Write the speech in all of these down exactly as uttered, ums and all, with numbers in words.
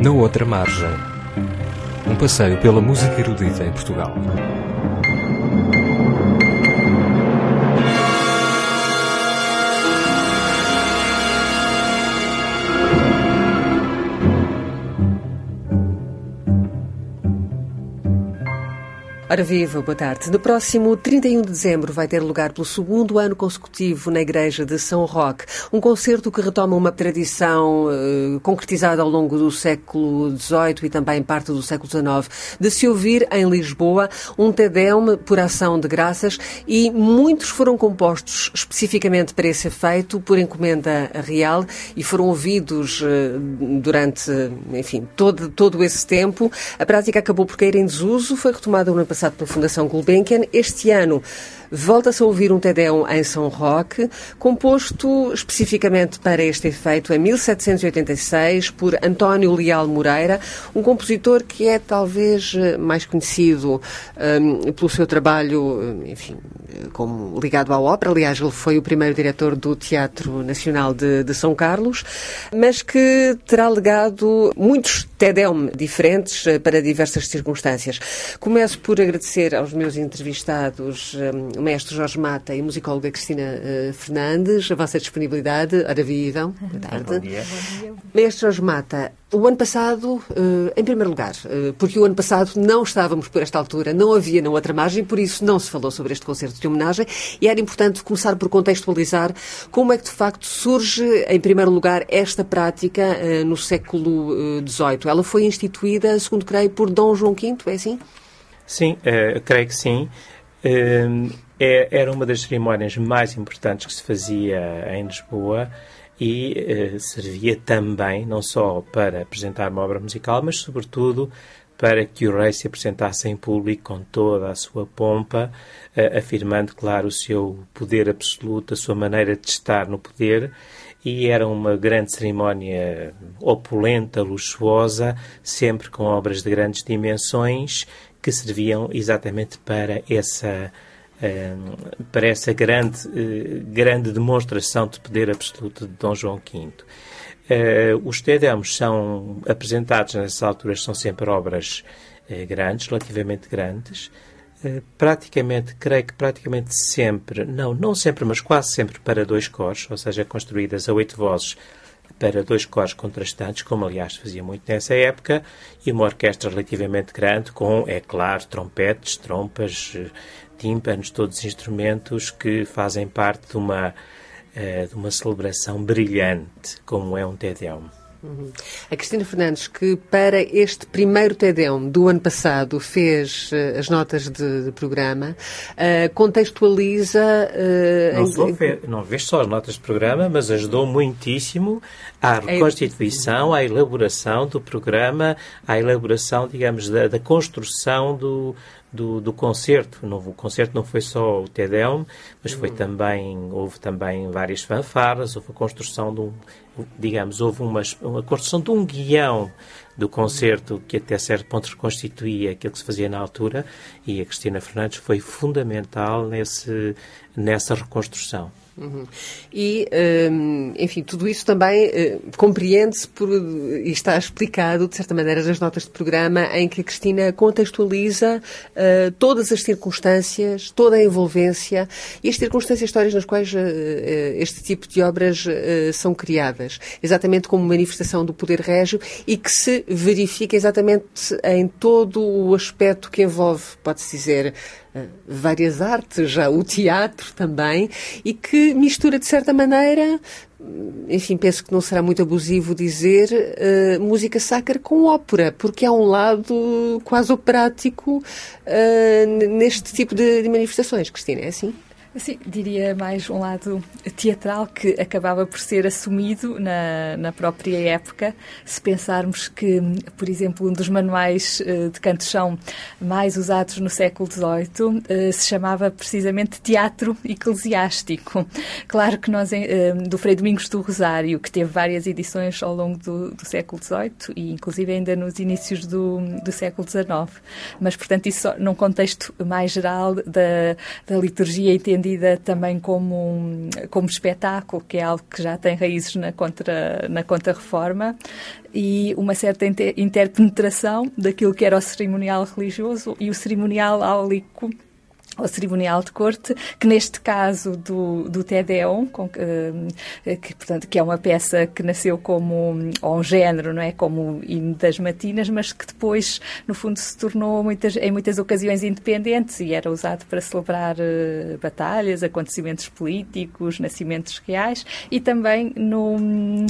Na outra margem, um passeio pela música erudita em Portugal. Ora viva, boa tarde. No próximo trinta e um de dezembro vai ter lugar pelo segundo ano consecutivo na Igreja de São Roque um concerto que retoma uma tradição eh, concretizada ao longo do século dezoito e também parte do século dezanove, de se ouvir em Lisboa um Te Deum por ação de graças, e muitos foram compostos especificamente para esse efeito por encomenda real e foram ouvidos eh, durante, enfim, todo, todo esse tempo. A prática acabou por cair em desuso, foi retomada no ano passado pela Fundação Gulbenkian. Este ano volta-se a ouvir um Te Deum em São Roque, composto especificamente para este efeito em mil setecentos e oitenta e seis por António Leal Moreira, um compositor que é talvez mais conhecido um, pelo seu trabalho, enfim, como ligado à ópera. Aliás, ele foi o primeiro diretor do Teatro Nacional de, de São Carlos, mas que terá legado muitos Te Deum diferentes para diversas circunstâncias. Começo por agradecer aos meus entrevistados, um, o maestro Jorge Mata e a musicóloga Cristina uh, Fernandes, a vossa disponibilidade. Ora, vivam. Boa tarde. Bom dia. Maestro Jorge Mata, o ano passado, uh, em primeiro lugar, uh, porque o ano passado não estávamos por esta altura, não havia na outra margem, por isso não se falou sobre este concerto de homenagem, e era importante começar por contextualizar como é que de facto surge, em primeiro lugar, esta prática uh, no século dezoito. Ela foi instituída, segundo creio, por Dom João quinto, é assim? Sim, uh, creio que sim. Uh, é, era uma das cerimónias mais importantes que se fazia em Lisboa e uh, servia também, não só para apresentar uma obra musical, mas sobretudo para que o rei se apresentasse em público com toda a sua pompa, uh, afirmando, claro, o seu poder absoluto, a sua maneira de estar no poder. E era uma grande cerimónia opulenta, luxuosa, sempre com obras de grandes dimensões, que serviam exatamente para essa, uh, para essa grande, uh, grande demonstração de poder absoluto de Dom João quinto. Uh, os Te Deums são apresentados nessas alturas, são sempre obras uh, grandes, relativamente grandes, uh, praticamente, creio que praticamente sempre, não, não sempre, mas quase sempre para dois coros, ou seja, construídas a oito vozes, para dois coros contrastantes, como aliás fazia muito nessa época, e uma orquestra relativamente grande, com, é claro, trompetes, trompas, tímpanos, todos os instrumentos que fazem parte de uma, uh, de uma celebração brilhante, como é um Te Deum. Uhum. A Cristina Fernandes, que para este primeiro Te Deum do ano passado fez uh, as notas de, de programa, uh, contextualiza... Uh, não, em... só fez, não fez só as notas de programa, mas ajudou muitíssimo à reconstituição, à elaboração do programa, à elaboração, digamos, da, da construção do... Do, do concerto. O concerto não foi só o Te Deum, mas foi uhum. também, houve também várias fanfarras, houve a construção de um, digamos, houve uma, uma construção de um guião do concerto que até certo ponto reconstituía aquilo que se fazia na altura, e a Cristina Fernandes foi fundamental nesse, nessa reconstrução. Uhum. E, um, enfim, tudo isso também uh, compreende-se por, e está explicado, de certa maneira, nas notas de programa, em que a Cristina contextualiza uh, todas as circunstâncias, toda a envolvência e as circunstâncias históricas nas quais uh, uh, este tipo de obras uh, são criadas, exatamente como manifestação do poder régio, e que se verifica exatamente em todo o aspecto que envolve, pode-se dizer, várias artes, já o teatro também, e que mistura, de certa maneira, enfim, penso que não será muito abusivo dizer, uh, música sacra com ópera, porque há um lado quase operático uh, neste tipo de, de manifestações. Cristina, é assim? Sim, diria mais um lado teatral que acabava por ser assumido na, na própria época. Se pensarmos que, por exemplo, um dos manuais uh, de canto-chão mais usados no século dezoito uh, se chamava precisamente Teatro Eclesiástico. Claro que nós, uh, do Frei Domingos do Rosário, que teve várias edições ao longo do, do século dezoito e inclusive ainda nos inícios do, do século dezanove. Mas, portanto, isso só num contexto mais geral da, da liturgia entendida entendida também como, um, como espetáculo, que é algo que já tem raízes na, contra, na Contra-Reforma, e uma certa inter, interpenetração daquilo que era o cerimonial religioso e o cerimonial áulico, o cerimonial de corte, que neste caso do, do Te Deum, com, que, que, portanto, que é uma peça que nasceu como, ou um género, não é? Como o hino das matinas, mas que depois, no fundo, se tornou muitas, em muitas ocasiões independentes e era usado para celebrar uh, batalhas, acontecimentos políticos, nascimentos reais e também no, uh,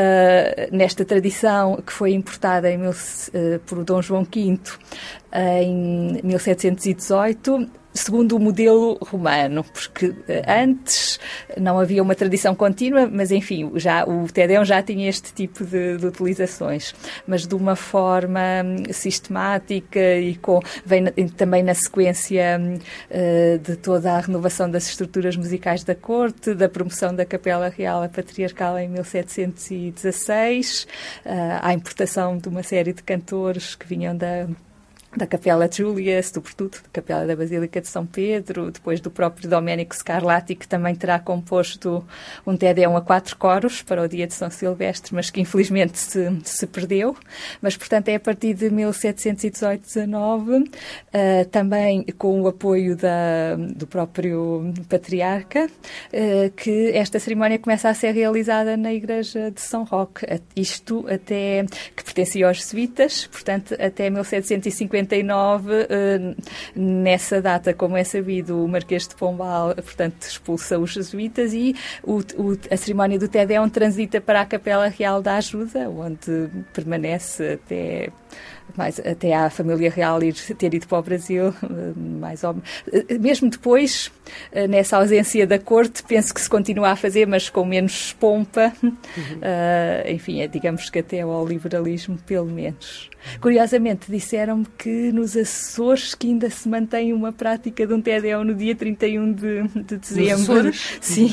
nesta tradição que foi importada em mil, uh, por Dom João quinto uh, em mil setecentos e dezoito, segundo o modelo romano, porque antes não havia uma tradição contínua, mas enfim, já, o Te Deum já tinha este tipo de, de utilizações, mas de uma forma sistemática e com, vem também na sequência uh, de toda a renovação das estruturas musicais da corte, da promoção da Capela Real a Patriarcal em mil setecentos e dezasseis, uh, à importação de uma série de cantores que vinham da da Capela Júlia, sobretudo da Capela da Basílica de São Pedro, depois do próprio Domenico Scarlatti, que também terá composto um Te Deum a quatro coros para o dia de São Silvestre, mas que infelizmente se, se perdeu. Mas, portanto, é a partir de mil setecentos e dezoito, dezanove, uh, também com o apoio da, do próprio Patriarca, uh, que esta cerimónia começa a ser realizada na Igreja de São Roque. Isto até, que pertencia aos jesuítas, portanto, até mil setecentos e cinquenta e nove, nessa data, como é sabido, o Marquês de Pombal, portanto, expulsa os jesuítas e o, o, a cerimónia do Te Deum transita para a Capela Real da Ajuda, onde permanece até, mais, até à família real ir, ter ido para o Brasil, mais ou menos. Mesmo depois, nessa ausência da corte, penso que se continua a fazer, mas com menos pompa. Uhum. Uh, enfim, é, digamos que até ao liberalismo, pelo menos. Curiosamente, disseram-me que nos Açores que ainda se mantém uma prática de um Te Deum no dia trinta e um de, de dezembro. Nos Açores? Sim.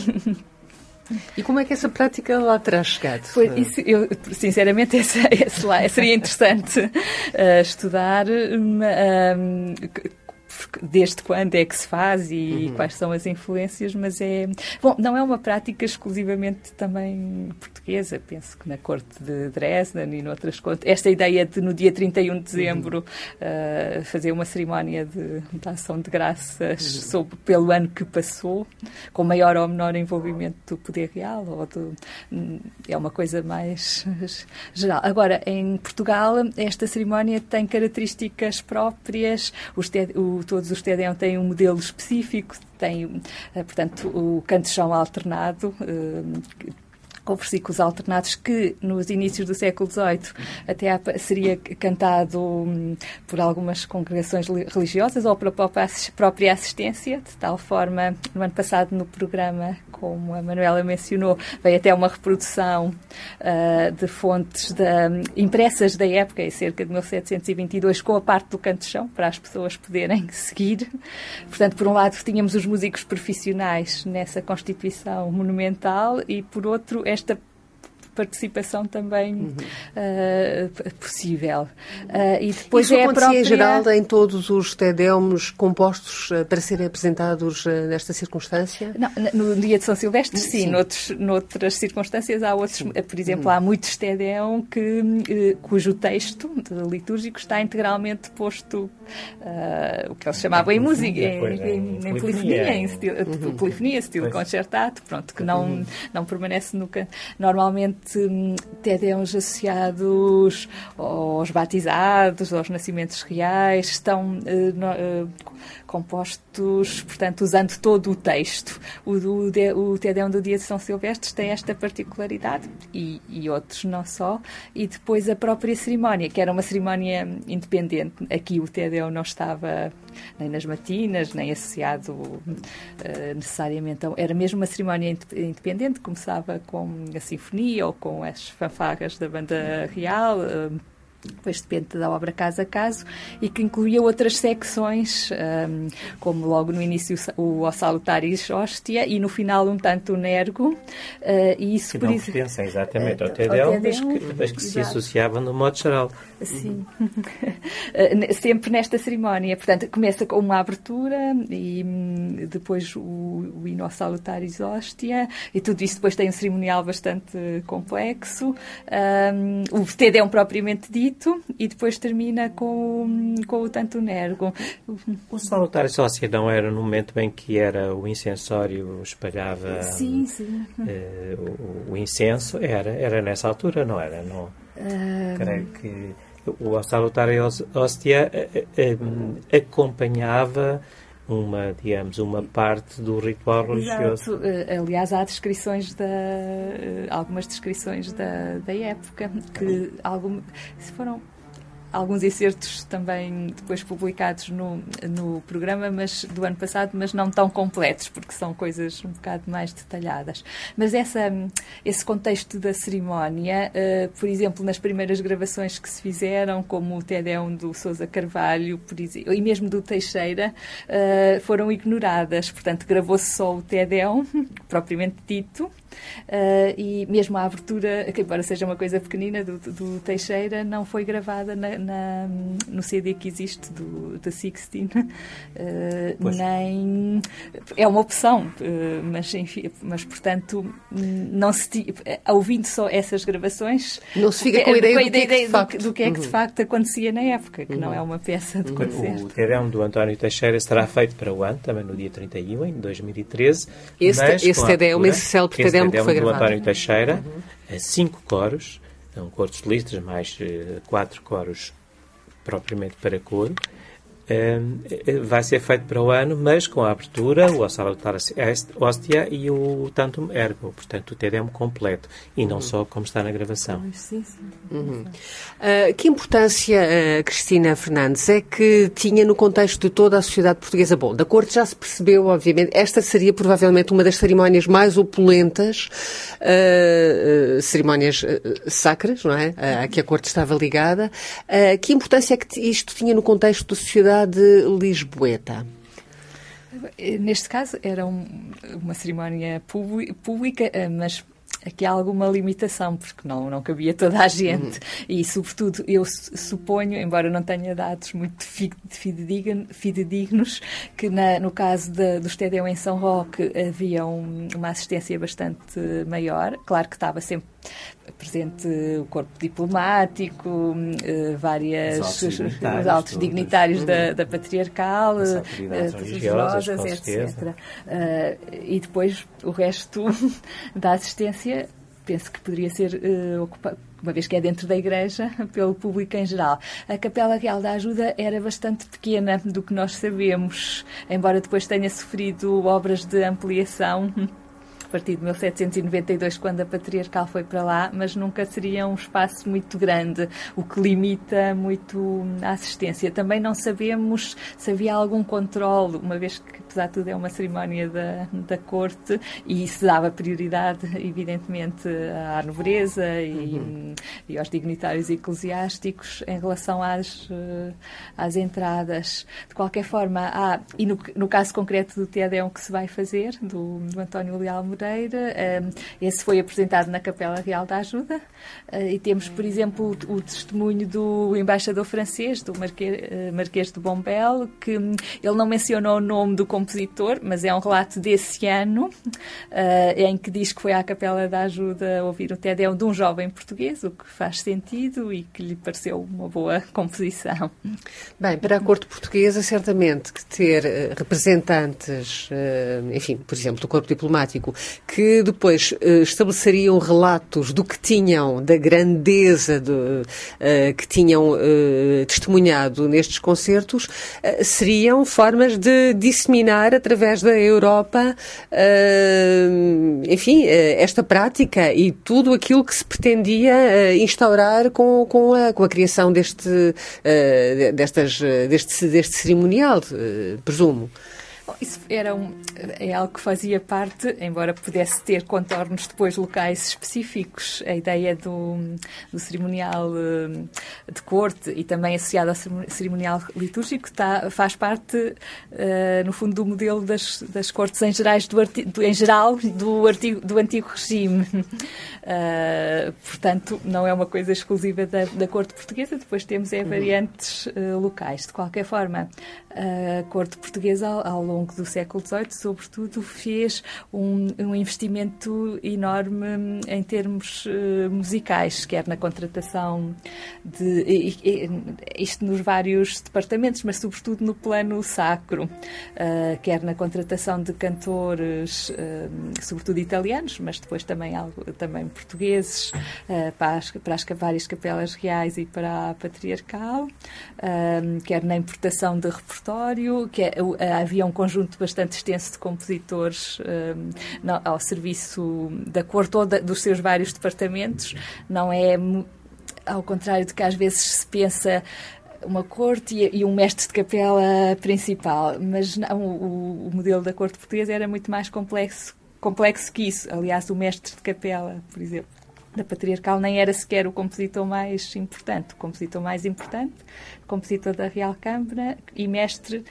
E como é que essa prática lá terá chegado? Pois, isso, eu, sinceramente, esse, esse lá seria interessante uh, estudar. Um, desde quando é que se faz e uhum. quais são as influências, mas é... Bom, não é uma prática exclusivamente também portuguesa, penso que na corte de Dresden e noutras cortes. Esta ideia de, no dia trinta e um de dezembro, uhum. uh, fazer uma cerimónia de, de ação de graças uhum. sobre, pelo ano que passou, com maior ou menor envolvimento do poder real, ou do, é uma coisa mais geral. Agora, em Portugal, esta cerimónia tem características próprias, os te, o todos os Te Deum têm um modelo específico, tem, portanto, o canto-chão alternado, com versículos alternados que, nos inícios do século dezoito, até seria cantado um, por algumas congregações religiosas ou pela própria assistência, de tal forma, no ano passado, no programa, como a Manuela mencionou, veio até uma reprodução uh, de fontes da, impressas da época, em cerca de mil setecentos e vinte e dois, com a parte do canto-chão, para as pessoas poderem seguir. Portanto, por um lado, tínhamos os músicos profissionais nessa constituição monumental e, por outro, esta participação também uhum. uh, possível. Uh, e depois Isso é acontecia a própria... em geral em todos os Te Deums compostos uh, para serem apresentados uh, nesta circunstância? Não, no dia de São Silvestre, sim. sim. Noutros, noutras circunstâncias há outros. Sim. Por exemplo, uhum. há muitos Te Deum que, uh, cujo texto litúrgico está integralmente posto, uh, o que eles chamavam em música, em, em, em polifonia, em estilo, uhum. polifonia, estilo concertado, pronto, que não, uhum. não permanece nunca. Normalmente Te Deums associados aos batizados, aos nascimentos reais, estão uh, no, uh, compostos, portanto, usando todo o texto. O, o, o Te Deum do dia de São Silvestre tem esta particularidade, e, e outros não só, e depois a própria cerimónia, que era uma cerimónia independente. Aqui o Te Deum não estava nem nas matinas, nem associado uh, necessariamente. Era mesmo uma cerimónia independente, começava com a sinfonia ou com as fanfarras da banda real, uh, depois depende da obra caso a caso, e que incluía outras secções, um, como logo no início o O Salutaris Hostia e no final um tanto Nergo. Uh, e isso que por não isso... pertencem exatamente ao Ao Tedeum, Tedeum, mas que, mas que se associavam no modo geral. Sim, sempre nesta cerimónia. Portanto, começa com uma abertura e depois o, o hino Salutaris Hostia, e tudo isto depois tem um cerimonial bastante complexo. Um, o Tedeum propriamente dito, e depois termina com, com o Tantum Ergo. O Salutaris Hostia não era no momento em que era o incensório espalhava sim, sim. Uh, o, o incenso, era, era nessa altura, não era? Não, um... Creio que o Salutaris Hostia uh, uh, acompanhava uma, digamos, uma parte do ritual religioso. Exato. Aliás, há descrições da, algumas descrições da, da época que algum, se foram alguns excertos também depois publicados no, no programa, mas do ano passado, mas não tão completos, porque são coisas um bocado mais detalhadas. Mas essa, esse contexto da cerimónia, uh, por exemplo, nas primeiras gravações que se fizeram, como o Tedeum do Sousa Carvalho, por exemplo, e mesmo do Teixeira, uh, foram ignoradas. Portanto, gravou-se só o Tedeum, propriamente dito, Uh, e mesmo a abertura, que embora seja uma coisa pequenina, do, do Teixeira, não foi gravada na, na, no C D que existe do, da Sixteen, uh, nem é uma opção, uh, mas, enfim, mas portanto não se, ouvindo só essas gravações, não se fica com a ideia, com a do, que ideia é que de facto, do, do que é que de facto acontecia na época, que uhum. não é uma peça de uhum. concerto. O Tedeum do António Teixeira será feito para o ano, também no dia trinta e um, em dois mil e treze. Esse, esse Tedeum, esse célebre Tedeum que foi do gravado. António Teixeira, uhum. cinco coros, um coro de solistas, mais uh, quatro coros propriamente para coro. Um, vai ser feito para o ano, mas com a abertura, o Salutaris Hostia e o Tantum Ergo, portanto o Tedeum completo, e não uhum. só como está na gravação. Sim, sim. Uhum. Uh, que importância, uh, Cristina Fernandes, é que tinha no contexto de toda a sociedade portuguesa? Bom, da corte já se percebeu, obviamente, esta seria provavelmente uma das cerimónias mais opulentas, uh, uh, cerimónias uh, sacras, não é? Uh, a que a corte estava ligada. Uh, que importância é que isto tinha no contexto da sociedade de lisboeta? Neste caso era um, uma cerimónia pública, mas aqui há alguma limitação, porque não, não cabia toda a gente. Uhum. E, sobretudo, eu suponho, embora não tenha dados muito fidedignos, que na, no caso de, dos Tedeum em São Roque havia um, uma assistência bastante maior. Claro que estava sempre presente o corpo diplomático, uh, várias, os altos dignitários, os altos dignitários todos, da, da patriarcal, as autoridades uh, religiosas, etcétera. Uh, e depois o resto da assistência, penso que poderia ser uh, ocupado, uma vez que é dentro da Igreja, pelo público em geral. A Capela Real da Ajuda era bastante pequena do que nós sabemos, embora depois tenha sofrido obras de ampliação a partir de mil setecentos e noventa e dois, quando a Patriarcal foi para lá, mas nunca seria um espaço muito grande, o que limita muito a assistência. Também não sabemos se havia algum controle, uma vez que, apesar de tudo, é uma cerimónia da, da corte, e se dava prioridade, evidentemente, à nobreza e, uhum. e aos dignitários eclesiásticos em relação às, às entradas. De qualquer forma, há, e no, no caso concreto do Tedeum que se vai fazer, do, do António Leal Moreira, esse foi apresentado na Capela Real da Ajuda, e temos, por exemplo, o testemunho do embaixador francês, do Marquês, Marquês de Bombelle, que ele não mencionou o nome do compositor, mas é um relato desse ano, em que diz que foi à Capela da Ajuda ouvir o Tedeum de um jovem português, o que faz sentido e que lhe pareceu uma boa composição. Bem, para a corte portuguesa, certamente que ter representantes, enfim, por exemplo, do corpo diplomático, que depois uh, estabeleceriam relatos do que tinham, da grandeza de, uh, que tinham uh, testemunhado nestes concertos, uh, seriam formas de disseminar através da Europa, uh, enfim, uh, esta prática e tudo aquilo que se pretendia uh, instaurar com, com, a, com a criação deste, uh, destas, deste, deste cerimonial, uh, presumo. Bom, isso era um, é algo que fazia parte, embora pudesse ter contornos depois locais específicos. A ideia do, do cerimonial de corte e também associado ao cerimonial litúrgico está, faz parte, uh, no fundo, do modelo das, das cortes em, gerais do, do, em geral do, artigo, do antigo regime. Uh, portanto, não é uma coisa exclusiva da, da corte portuguesa, depois temos é, variantes uh, locais. De qualquer forma, a corte portuguesa, ao, ao longo do século dezoito, sobretudo, fez um, um investimento enorme em termos uh, musicais, quer na contratação de... E, e, isto nos vários departamentos, mas sobretudo no plano sacro, uh, quer na contratação de cantores, uh, sobretudo italianos, mas depois também, algo, também portugueses, uh, para, as, para as várias capelas reais e para a patriarcal, uh, quer na importação de repertório, que é, uh, havia um conjunto bastante extenso de compositores uh, não, ao serviço da corte ou da, dos seus vários departamentos. Não é, ao contrário de que às vezes se pensa uma corte e, e um mestre de capela principal, mas não, o, o modelo da corte portuguesa era muito mais complexo, complexo que isso. Aliás, o mestre de capela, por exemplo, da patriarcal nem era sequer o compositor mais importante. O compositor mais importante, compositor da Real Câmara e mestre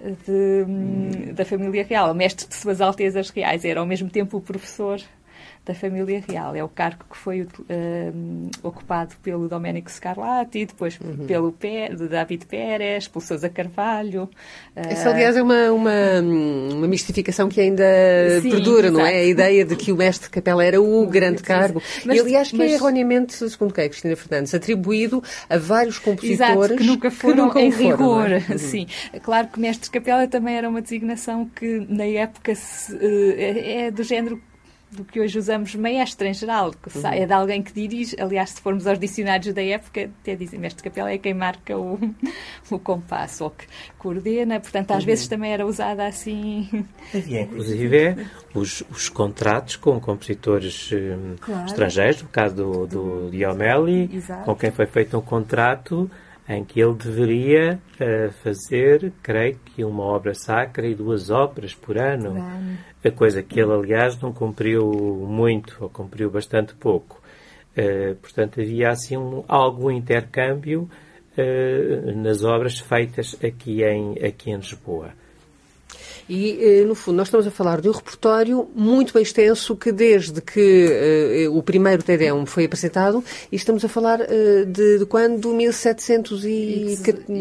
de, da família real, o mestre de Suas Altezas Reais, era ao mesmo tempo o professor da família real. É o cargo que foi uh, ocupado pelo Domenico Scarlatti, depois uhum. pelo Pé, de David Pérez, pelo Sousa Carvalho. Uh... Isso, aliás, é uma, uma, uma mistificação que ainda Sim, perdura, exato. Não é? A ideia de que o mestre de capela era o um grande cargo. Mas, e, aliás, que mas... é erroneamente, segundo quem, Cristina Fernandes, atribuído a vários compositores exato, que nunca foram que nunca em foram, rigor. É? Uhum. Sim. Claro que mestre de capela também era uma designação que, na época, se, uh, é do género do que hoje usamos maestre em geral, que uhum. é de alguém que dirige. Aliás, se formos aos dicionários da época, até dizem mestre de capela é quem marca o, o compasso ou que coordena, portanto às uhum. vezes também era usada assim. Havia inclusive os, os contratos com compositores um, claro. estrangeiros, no caso do, do Diomelli, Exato. com quem foi feito um contrato em que ele deveria uh, fazer, creio que, uma obra sacra e duas óperas por ano. Claro. A coisa que ele, aliás, não cumpriu muito, ou cumpriu bastante pouco. Uh, portanto, havia, assim, um, algum intercâmbio uh, nas obras feitas aqui em, aqui em Lisboa. E, no fundo, nós estamos a falar de um repertório muito bem extenso que, desde que uh, o primeiro Tedeum foi apresentado, e estamos a falar uh, de, de quando? mil setecentos e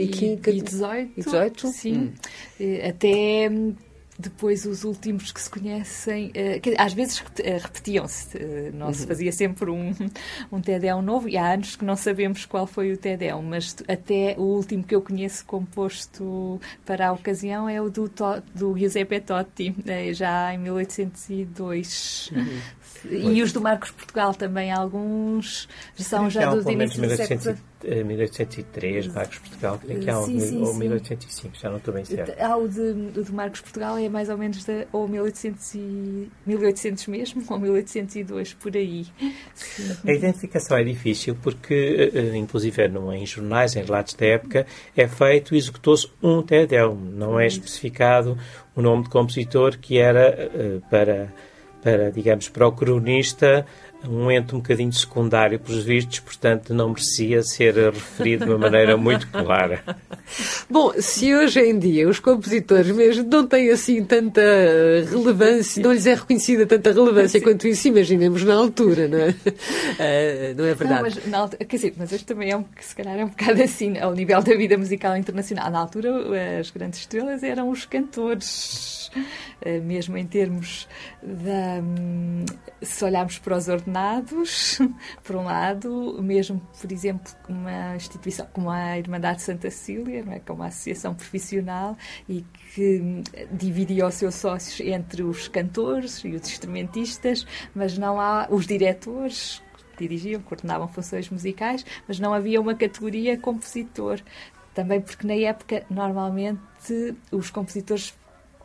dezoito? Sim. Hum. Até... Depois, os últimos que se conhecem, uh, que, às vezes uh, repetiam-se, uh, não uhum. se fazia sempre um, um Tedeum novo, e há anos que não sabemos qual foi o Tedeum, mas até o último que eu conheço composto para a ocasião é o do, to, do Giuseppe Totti, uh, já em mil oitocentos e dois. Uhum. E os do Marcos Portugal também, alguns são já dos inícios do século. mil oitocentos e três, Marcos Portugal, creio que há um, sim, sim, ou sim. mil oitocentos e cinco, já não estou bem certo. Há o de, o de Marcos Portugal é mais ou menos de, ou mil e oitocentos, e, mil e oitocentos mesmo, ou mil oitocentos e dois, por aí. Sim. A identificação é difícil porque, inclusive em jornais, em relatos da época, é feito e executou-se um Tedeum. Não é especificado o nome de compositor que era para... para, digamos, para o cronista, um ente um bocadinho secundário pelos vistos, portanto não merecia ser referido de uma maneira muito clara. Bom, se hoje em dia os compositores mesmo não têm assim tanta relevância, não lhes é reconhecida tanta relevância Sim. quanto isso, imaginemos na altura, não é? Uh, não é verdade? Não, mas, na altura, quer dizer, mas hoje também é um, se calhar é um bocado assim, ao nível da vida musical internacional. Na altura, as grandes estrelas eram os cantores, uh, mesmo em termos da... Um, se olharmos para os ordenados, por um lado, mesmo, por exemplo, uma instituição como a Irmandade de Santa Cecília, não é? Que é uma associação profissional e que dividia os seus sócios entre os cantores e os instrumentistas, mas não há os diretores que dirigiam, coordenavam funções musicais, mas não havia uma categoria compositor. Também porque, na época, normalmente, os compositores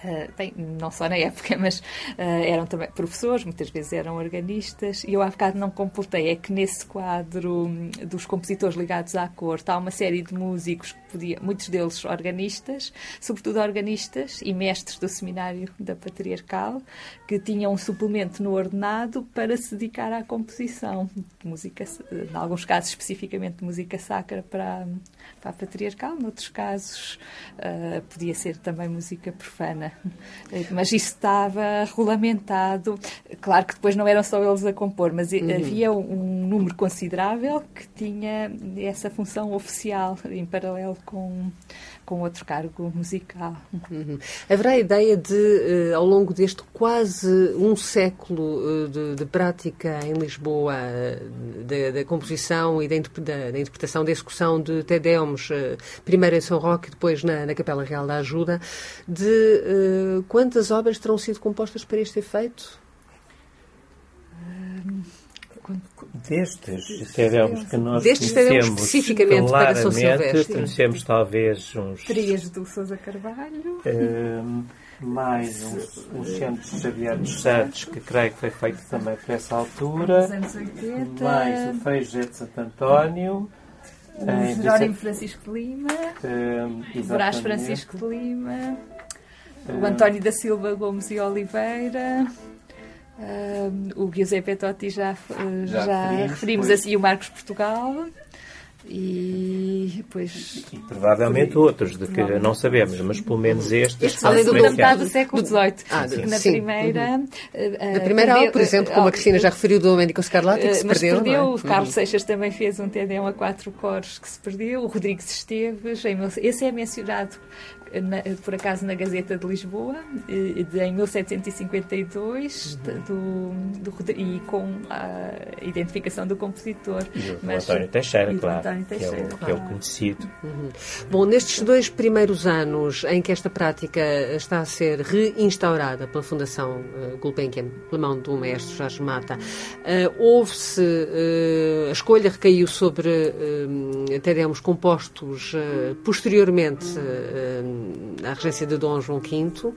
Uh, bem, não só na época, mas uh, eram também professores, muitas vezes eram organistas, e eu há bocado não completei, é que nesse quadro dos compositores ligados à corte há uma série de músicos, que podia, muitos deles organistas, sobretudo organistas e mestres do seminário da Patriarcal, que tinham um suplemento no ordenado para se dedicar à composição de música, em alguns casos especificamente de música sacra para, para a Patriarcal, noutros casos uh, podia ser também música profana. Mas isso estava regulamentado. Claro que depois não eram só eles a compor, mas uhum. havia um número considerável que tinha essa função oficial em paralelo com, com outro cargo musical. Uhum. Haverá a ideia de, ao longo deste quase um século de, de prática em Lisboa, da, da composição e da, da, da interpretação, da execução de Te Deums, primeiro em São Roque e depois na, na Capela Real da Ajuda, de Uh, quantas obras terão sido compostas para este efeito? Destes Te Deums que nós Destes conhecemos especificamente para São Silvestre, conhecemos talvez uns... Três do Sousa Carvalho. Uh, mais uns, uns Centros Xavier dos Santos, que creio que foi feito também por essa altura. Nos anos oitenta. Mais o Feijé de Santo António. O Jerónimo Francisco de Lima. Uh, o Brás Francisco de Lima. O António da Silva Gomes e Oliveira, uh, o Giuseppe Totti já, uh, já, já referimos pois. assim, o Marcos Portugal e depois... E provavelmente outros, de que não sabemos, mas pelo menos estes... Este, além do metade do século dezoito, ah, que na sim. primeira... Uhum. Uh, na primeira aula, por exemplo, como a Cristina já referiu, do Domenico Scarlatti, que se mas perdeu. perdeu. Não é? O Carlos uhum. Seixas também fez um Te Deum a quatro coros que se perdeu. O Rodrigues Esteves, esse é mencionado Na, por acaso na Gazeta de Lisboa, de, em mil setecentos e cinquenta e dois, uhum. do, do, e com a identificação do compositor. E o Mas, António Teixeira, claro, António Teixeira, que, é o, claro. que é o conhecido. Uhum. Bom, nestes dois primeiros anos em que esta prática está a ser reinstaurada pela Fundação uh, Gulbenkian, pela mão do maestro Jorge Mata, uh, houve-se, uh, a escolha recaiu sobre uh, Te Deums compostos uh, posteriormente uh, à regência de Dom João quinto.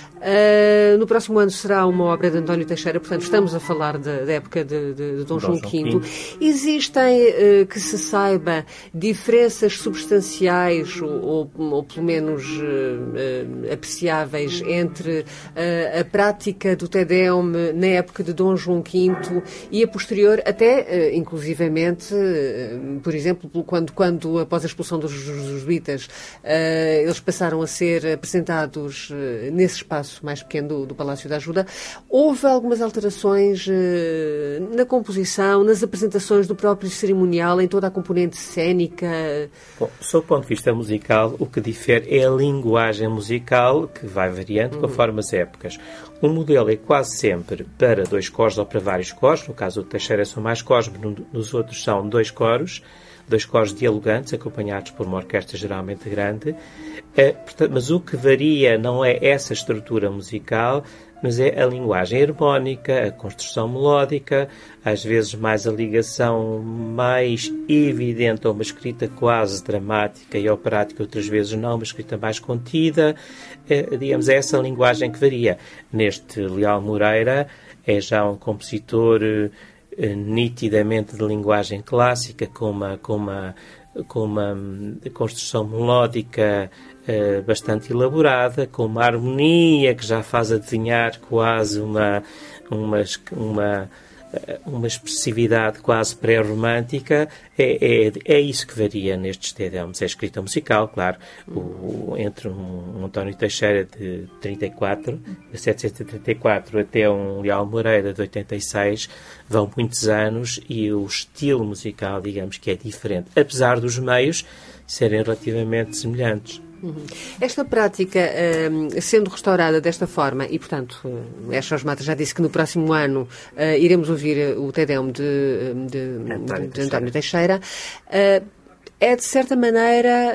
Uh, no próximo ano será uma obra de António Teixeira, portanto estamos a falar de, da época de, de, de Dom, Dom João quinto. Existem, uh, que se saiba, diferenças substanciais ou, ou, ou pelo menos uh, uh, apreciáveis entre uh, a prática do Te Deum na época de Dom João quinto e a posterior, até uh, inclusivamente, uh, por exemplo, quando, quando após a expulsão dos jesuítas uh, eles passaram a ser apresentados uh, nesse espaço mais pequeno do, do Palácio da Ajuda. Houve algumas alterações eh, na composição, nas apresentações do próprio cerimonial, em toda a componente cénica? Bom, sob o ponto de vista musical, o que difere é a linguagem musical, que vai variando uhum. conforme as épocas. O modelo é quase sempre para dois coros ou para vários coros. No caso do Teixeira são mais coros, nos outros são dois coros. Dois coros dialogantes, acompanhados por uma orquestra geralmente grande. É, portanto, mas o que varia não é essa estrutura musical, mas é a linguagem harmónica, a construção melódica, às vezes mais a ligação mais evidente a uma escrita quase dramática e operática, outras vezes não, uma escrita mais contida. É, digamos, é essa linguagem que varia. Neste Leal Moreira é já um compositor nitidamente de linguagem clássica, com uma, com uma, com uma construção melódica uh, bastante elaborada, com uma harmonia que já faz adivinhar quase uma, uma, uma, uma expressividade quase pré-romântica. É, é, é isso que varia nestes Te Deums. É a escrita musical, claro. O, entre um, um António Teixeira de trinta e quatro, de setecentos e trinta e quatro, até um Leal Moreira de oitenta e seis, vão muitos anos e o estilo musical, digamos que é diferente, apesar dos meios serem relativamente semelhantes. Uhum. Esta prática, uh, sendo restaurada desta forma, e portanto, o uh, Jorge Mata já disse que no próximo ano uh, iremos ouvir o Te Deum de, de, António de António Teixeira, uh, é de certa maneira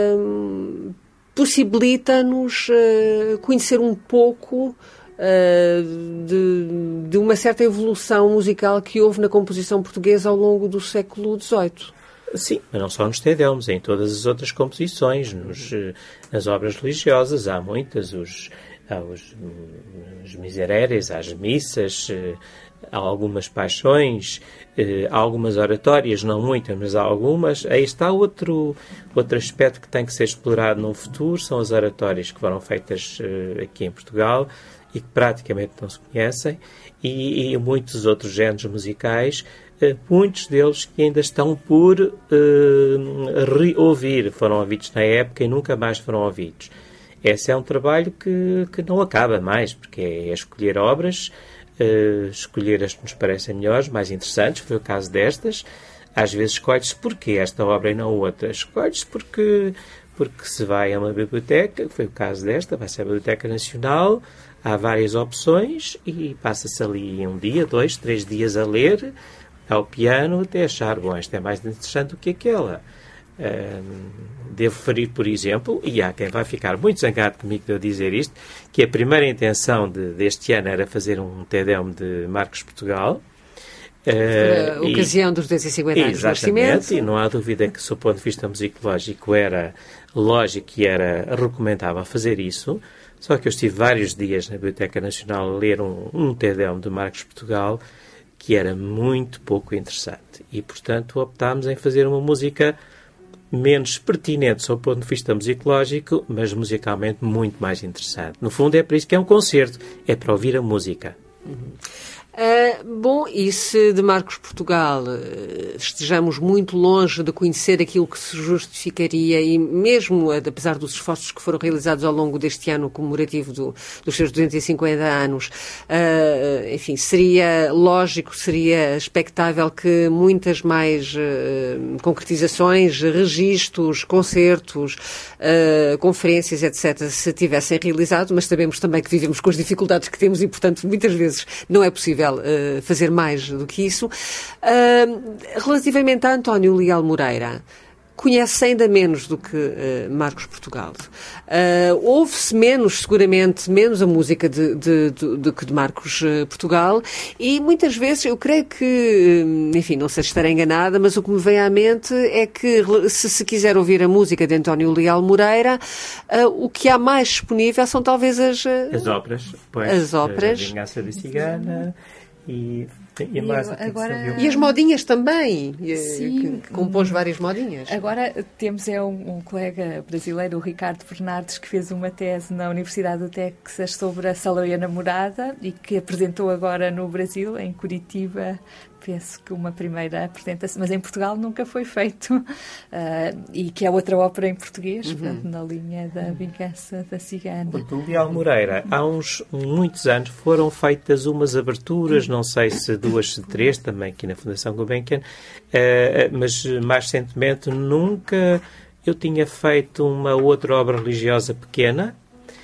uh, possibilita-nos uh, conhecer um pouco uh, de, de uma certa evolução musical que houve na composição portuguesa ao longo do século dezoito. Sim, mas não só nos Te Deums, em todas as outras composições, nos, nas obras religiosas, há muitas. Os, aos, aos misereres, às missas, há algumas paixões, há algumas oratórias, não muitas, mas há algumas. Aí está outro, outro aspecto que tem que ser explorado no futuro, são as oratórias que foram feitas aqui em Portugal e que praticamente não se conhecem, e, e muitos outros géneros musicais, muitos deles que ainda estão por uh, reouvir, foram ouvidos na época e nunca mais foram ouvidos. Esse é um trabalho que, que não acaba mais, porque é escolher obras, uh, escolher as que nos parecem melhores, mais interessantes, foi o caso destas. Às vezes escolhe-se porquê esta obra e não outra. Escolhe-se porque, porque se vai a uma biblioteca, foi o caso desta, vai ser a Biblioteca Nacional, há várias opções e passa-se ali um dia, dois, três dias a ler ao piano até achar, bom, esta é mais interessante do que aquela. Uh, devo referir, por exemplo, e há quem vai ficar muito zangado comigo de eu dizer isto, que a primeira intenção de, deste ano era fazer um Te Deum de Marcos Portugal. Uh, a ocasião dos duzentos e cinquenta anos do nascimento. E não há dúvida que, do ponto de vista musicológico, era lógico e era recomendável fazer isso. Só que eu estive vários dias na Biblioteca Nacional a ler um, um Te Deum de Marcos Portugal que era muito pouco interessante. E, portanto, optámos em fazer uma música menos pertinente sob o ponto de vista musicológico, mas musicalmente muito mais interessante. No fundo, é para isso que é um concerto. É para ouvir a música. Uhum. Uh, bom, e se de Marcos Portugal uh, estejamos muito longe de conhecer aquilo que se justificaria e mesmo, apesar dos esforços que foram realizados ao longo deste ano comemorativo do, dos seus duzentos e cinquenta anos, uh, enfim, seria lógico, seria expectável que muitas mais uh, concretizações, registros, concertos, uh, conferências, etcétera se tivessem realizado, mas sabemos também que vivemos com as dificuldades que temos e, portanto, muitas vezes não é possível Uh, fazer mais do que isso. Uh, relativamente a António Leal Moreira, conhece ainda menos do que uh, Marcos Portugal. Uh, ouve-se menos, seguramente, menos a música de, de, de, de que de Marcos uh, Portugal e muitas vezes eu creio que, enfim, não sei se estarei enganada, mas o que me vem à mente é que se se quiser ouvir a música de António Leal Moreira, uh, o que há mais disponível são talvez as... Uh, as óperas. Pois, as óperas. A Vingança da Cigana e... E, e, mais agora... e as modinhas também, Sim. que, que compôs várias modinhas. Agora temos é um, um colega brasileiro, o Ricardo Bernardes, que fez uma tese na Universidade do Texas sobre a Salóia Namorada e que apresentou agora no Brasil, em Curitiba, penso que uma primeira apresentação, mas em Portugal nunca foi feito, uh, e que é outra ópera em português, uhum. portanto, na linha da Vingança da Cigana. Porque o Leal Moreira, há uns muitos anos, foram feitas umas aberturas, não sei se duas, se três, também aqui na Fundação Gulbenkian, uh, mas mais recentemente nunca eu tinha feito uma outra obra religiosa pequena,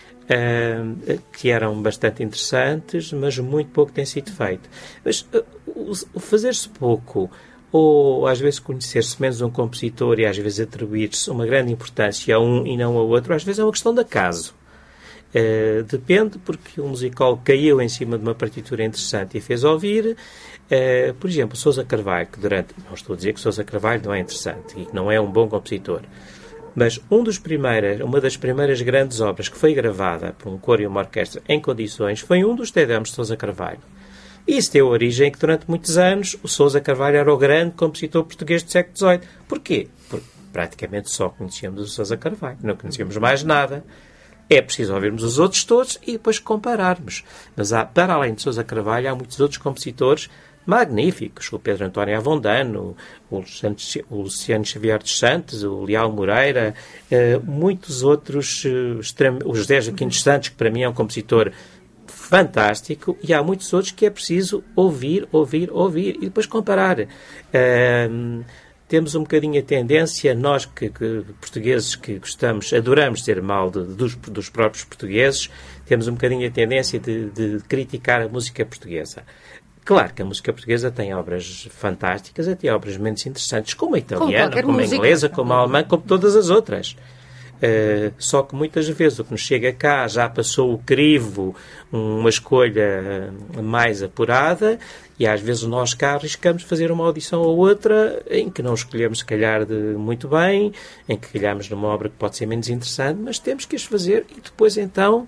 Uh, que eram bastante interessantes, mas muito pouco tem sido feito. Mas uh, o, o fazer-se pouco, ou às vezes conhecer-se menos um compositor e às vezes atribuir-se uma grande importância a um e não a outro, às vezes é uma questão de acaso. Uh, depende, porque o musicólogo caiu em cima de uma partitura interessante e fez ouvir. Uh, por exemplo, Sousa Carvalho, que durante... Não estou a dizer que Sousa Carvalho não é interessante e que não é um bom compositor, mas um dos primeiras, uma das primeiras grandes obras que foi gravada por um coro e uma orquestra em condições foi um dos Te Deums de Sousa Carvalho. E isso deu origem que durante muitos anos o Sousa Carvalho era o grande compositor português do século dezoito. Porquê? Porque praticamente só conhecíamos o Sousa Carvalho, não conhecíamos mais nada. É preciso ouvirmos os outros todos e depois compararmos. Mas há, para além de Sousa Carvalho, há muitos outros compositores magníficos, o Pedro António Avondano, o Luciano, o Luciano Xavier dos Santos, o Leal Moreira, eh, muitos outros, eh, o José Joaquim dos Santos, que para mim é um compositor fantástico, e há muitos outros que é preciso ouvir, ouvir, ouvir e depois comparar. Eh, temos um bocadinho a tendência, nós que, que portugueses que gostamos, adoramos ter mal de, dos, dos próprios portugueses, temos um bocadinho a tendência de, de criticar a música portuguesa. Claro que a música portuguesa tem obras fantásticas, até obras menos interessantes, como a italiana, como, como a inglesa, como a alemã, como todas as outras. Uh, só que muitas vezes o que nos chega cá já passou o crivo, uma escolha mais apurada, e às vezes nós cá arriscamos fazer uma audição ou outra em que não escolhemos, se calhar, de muito bem, em que calhamos numa obra que pode ser menos interessante, mas temos que as fazer e depois então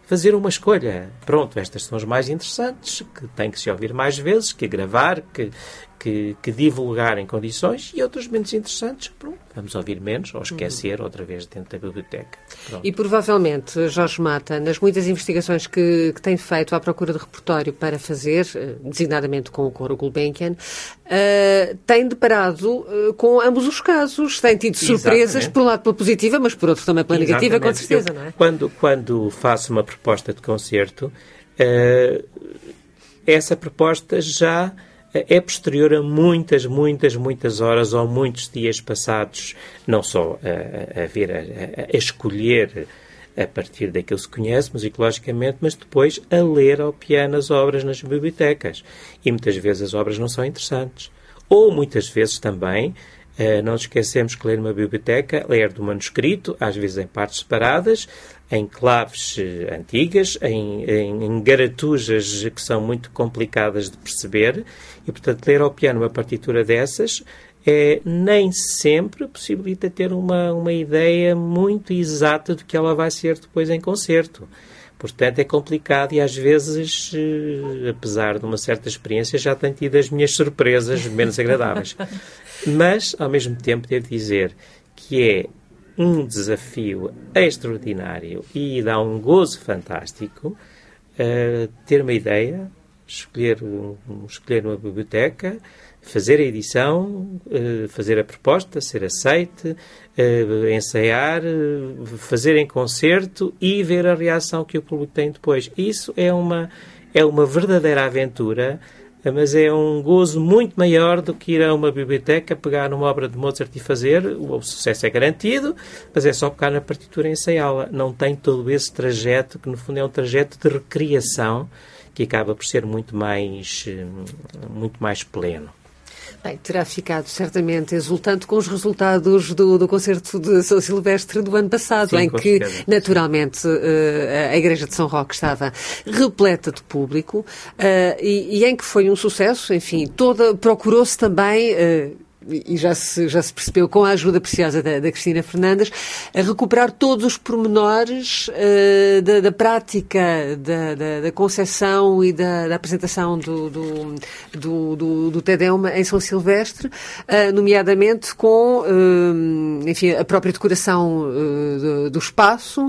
fazer uma escolha. Pronto, estas são as mais interessantes, que tem que se ouvir mais vezes, que gravar, que, que, que divulgar em condições, e outras menos interessantes, pronto, vamos ouvir menos, ou esquecer outra vez dentro da biblioteca. Pronto. E provavelmente, Jorge Mata, nas muitas investigações que, que tem feito à procura de repertório para fazer, designadamente com o coro Gulbenkian, uh, tem deparado uh, com ambos os casos, tem tido surpresas, exatamente, por um lado pela positiva, mas por outro também pela negativa, com certeza, Eu, não é? Quando, quando faço uma proposta de concerto, uh, essa proposta já é posterior a muitas, muitas, muitas horas ou muitos dias passados, não só a, a ver, a, a escolher a partir daquilo que se conhece musicologicamente, mas depois a ler ao piano as obras nas bibliotecas. E muitas vezes as obras não são interessantes. Ou muitas vezes também, Uh, não nos esquecemos que ler uma biblioteca, ler do manuscrito, às vezes em partes separadas, em claves uh, antigas, em, em, em garatujas que são muito complicadas de perceber, e, portanto, ler ao piano uma partitura dessas é, nem sempre possibilita ter uma, uma ideia muito exata do que ela vai ser depois em concerto. Portanto, é complicado e, às vezes, eh, apesar de uma certa experiência, já tenho tido as minhas surpresas menos agradáveis. Mas, ao mesmo tempo, devo dizer que é um desafio extraordinário e dá um gozo fantástico uh, ter uma ideia, escolher, um, escolher uma biblioteca, fazer a edição, uh, fazer a proposta, ser aceite, uh, ensaiar, uh, fazer em concerto e ver a reação que o público tem depois. Isso é uma, é uma verdadeira aventura, mas é um gozo muito maior do que ir a uma biblioteca, pegar numa obra de Mozart e fazer. O sucesso é garantido, mas é só pegar na partitura e ensaiá-la. Não tem todo esse trajeto, que no fundo é um trajeto de recriação, que acaba por ser muito mais, muito mais pleno. Bem, terá ficado certamente exultante com os resultados do, do concerto de São Silvestre do ano passado, sim, em que, certeza, naturalmente, uh, a Igreja de São Roque estava repleta de público uh, e, e em que foi um sucesso, enfim, toda, procurou-se também... Uh, e já se, já se percebeu, com a ajuda preciosa da, da Cristina Fernandes, a recuperar todos os pormenores uh, da, da prática, da, da, da concepção e da, da apresentação do, do, do, do, do Te Deum em São Silvestre, uh, nomeadamente com, uh, enfim, a própria decoração uh, do, do espaço,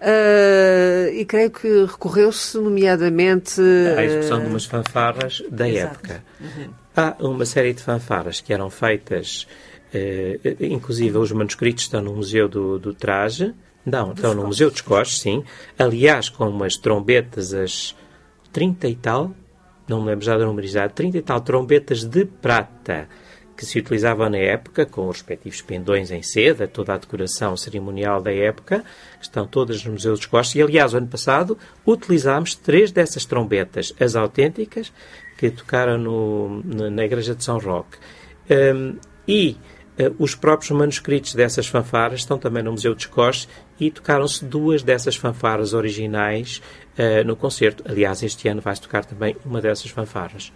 uh, e creio que recorreu-se, nomeadamente... à execução de umas fanfarras da Exato. época. Uhum. Há uma série de fanfarras que eram feitas, eh, inclusive os manuscritos estão no Museu do, do Traje, não, estão no Museu dos Coches, sim, aliás, com umas trombetas, as trinta e tal, não me lembro já da numerizada, trinta e tal trombetas de prata que se utilizavam na época, com os respectivos pendões em seda, toda a decoração cerimonial da época, que estão todas no Museu dos Coches, e aliás, o ano passado utilizámos três dessas trombetas, as autênticas, que tocaram no, na, na Igreja de São Roque. Um, e uh, os próprios manuscritos dessas fanfarras estão também no Museu dos Coches e tocaram-se duas dessas fanfarras originais uh, no concerto. Aliás, este ano vai-se tocar também uma dessas fanfarras.